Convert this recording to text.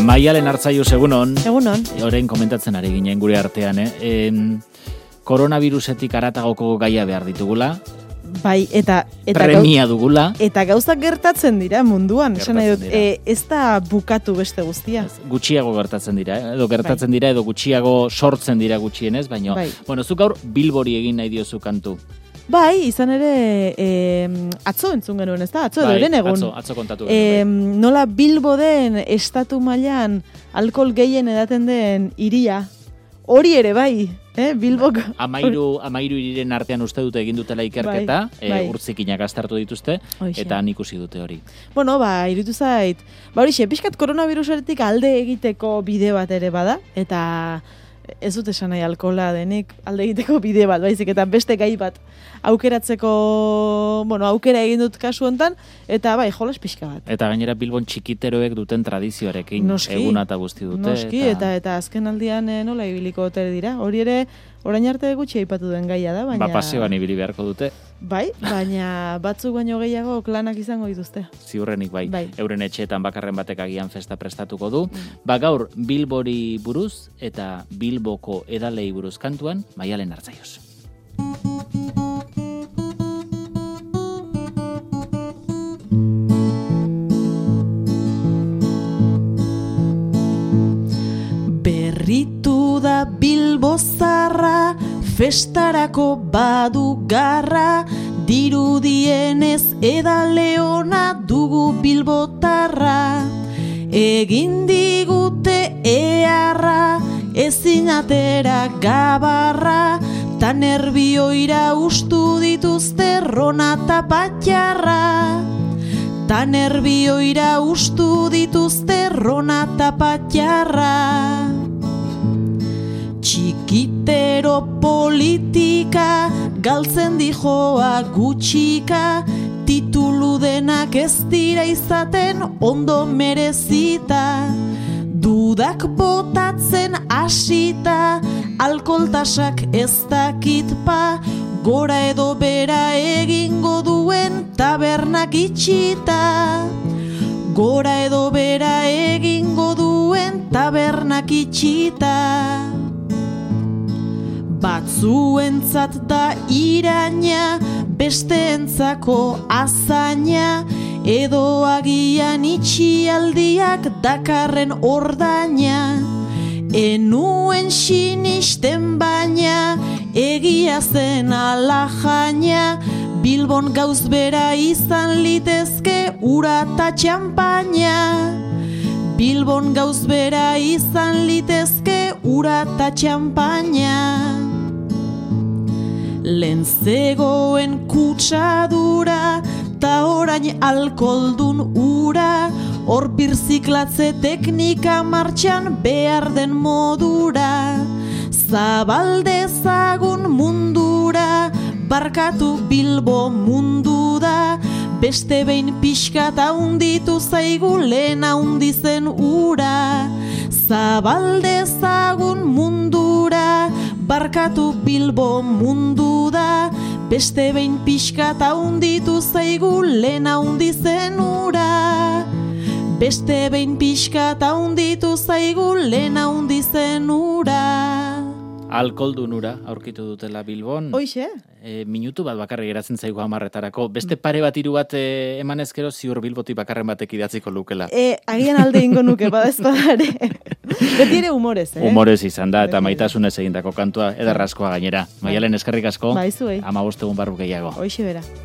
Maialen Artzaius, egunon. Egunon. Orain komentatzen ari ginen gure artean, koronavirusetik haratagoko gaia behar ditugula. Bai, eta premia dugula. Eta gauzak gertatzen dira munduan. Esan nahi dut, Gertatzen ez da bukatu beste guztia. Gutxiago gertatzen dira, edo gertatzen dira, edo gutxiago sortzen dira gutxienez, baina, bueno, zuk gaur Bilbori egin nahi diozu kantu. Bai, izan ere, atzo entzun genuen, ez da? Atzo edo eren egun. Atzo kontatu genuen. Nola Bilbo den estatu mailan alkohol gehien edaten den hiria. Hori ere bai, Bilbok. Amairu hiriren artean uste dute egin dutela ikerketa, urtzikinak aztertu dituzte, eta han ikusi dute hori. Bueno, iruditu zait, horixe, pixkat koronavirusaretik alde egiteko bide bat ere bada, eta ez dut esan nahi alkohola denik alde egiteko bide bat, baizik, eta beste gai bat aukeratzeko, aukera egin dut kasu hontan, eta jolas pixka bat. Eta gainera Bilbon txikiteroek duten tradizioarekin eguna eta guzti dute. Noski, eta azken aldian nola ibiliko ote dira. Hori ere, orain arte gutxi aipatu duen gaia da, baina... Paseoan ibili beharko dute. Bai, baina batzuk baino gehiago klanak izango dituzte. Ziurrenik bai. Euren etxeetan bakarren batek agian festa prestatuko du. Gaur Bilbori buruz eta Bilboko edalei buruz kantuan, Maialen Artzaius. Berritu da Bilbo zarra, festarako badu garra, dirudienez edale ona dugu bilbotarra. Egin digute eharra, ezin atera gabarra, ta nerbioira ustu dituzte rona ta patxarra. Ta nerbioira ustu dituzte rona ta patxarra. Txikitero politika, galtzen dijoa gutxika, titulu denak ez dira izaten ondo merezita. Dudak botatzen hasita, alkoltasak ez dakitpa, gora edo bera egingo duen tabernak itxita. Gora edo bera egingo duen tabernak itxita. Batzuentzat da iraina, besteentzako azaina, edo agian itxialdiak dakarren ordaina. Enuen sinisten baina, egia zen ala jaina, Bilbon gauz bera izan litezke ura ta txampaina. Bilbon gauz bera izan litezke ura ta txampaina. Lehen zegoen kutsadura, ta orain alkoldun ura, hor birziklatze teknika martxan behar den modura. Zabaldezagun mundura, barkatu Bilbo mundu da, beste behin pixkat haunditu zaigu lehen haundizen ura. Zabaldezagun mundura, barkatu Bilbo mundu da, beste behin pixkat haunditu zaigu lehen haundizen ura. Beste behin pixkat haunditu zaigu lehen haundizen ura. Alkoldun ura aurkitu dutela Bilbon. Hoixe? Minutu bat bakarrik geratzen zaigu 10:00-etarako. Beste pare bat hiru bat emanezkero ziur Bilbotik bakarren batek idatziko lukela. Agian alde ingo nuke, badezpadare. Beti ere humorez, Humorez izan da, eta maitasunez egindako kantua, ederrazkoa gainera. Maialen eskerrik asko. Bai, zuei. 15 egun barru gehiago. Hoixe bera.